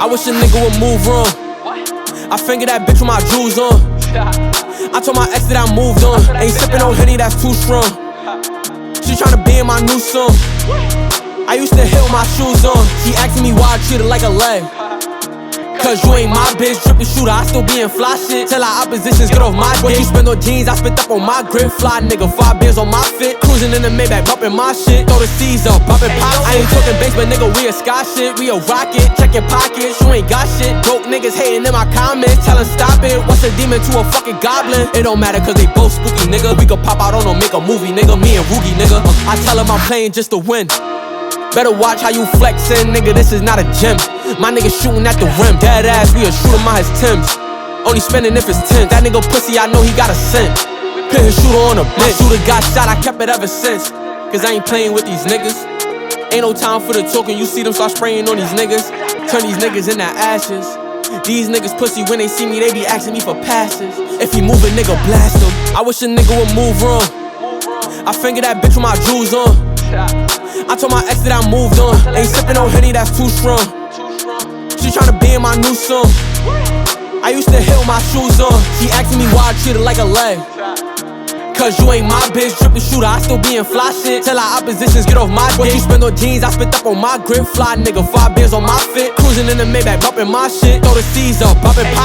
I wish a nigga would move wrong. I fingered that bitch with my jewels on. I told my ex that I moved on. Ain't sippin' no Henny, that's too strong. She tryna be in my new song. I used to hit with my shoes on. She asking me why I treat her like a leg. Cause you ain't my bitch, drippin' shooter, I still be in fly shit. Tell our oppositions, get off my dick. What you spend on jeans, I spent up on my grip. Fly nigga, 5 beers on my fit. Cruising in the Maybach, bumpin' my shit. Throw the C's up, bumpin' pop. I ain't talking base, but nigga, we a sky shit. We a rocket, check your pockets, you ain't got shit. Broke niggas hating in my comments, tellin' stop it. What's a demon to a fucking goblin? It don't matter cause they both spooky, nigga. We could pop out on them, make a movie, nigga. Me and Rugi, nigga. I tell him I'm playing just to win. Better watch how you flexin', nigga, this is not a gym. My nigga shootin' at the rim, dead ass, we a shoot him out his Timbs. Only spendin' if it's 10. That nigga pussy, I know he got a scent. Put his shooter on a bench. My shooter got shot, I kept it ever since. Cause I ain't playin' with these niggas. Ain't no time for the talking, you see them start spraying on these niggas. Turn these niggas into ashes. These niggas pussy, when they see me, they be asking me for passes. If he move a nigga, blast him. I wish a nigga would move wrong. I fingered that bitch with my jewels on. I told my ex that I moved on. Ain't sippin' no Henny, that's too strong. She tryna be in my new song. I used to hit with my shoes on. She asking me why I treat her like a leg. Cause you ain't my bitch, drippin' shooter, I still be in fly shit. Tell our oppositions, get off my dick. What you spend on jeans, I spent up on my grip. Fly nigga, 5 beers on my fit. Cruising in the Maybach, bumpin' my shit. Throw the C's up, bumpin' pop.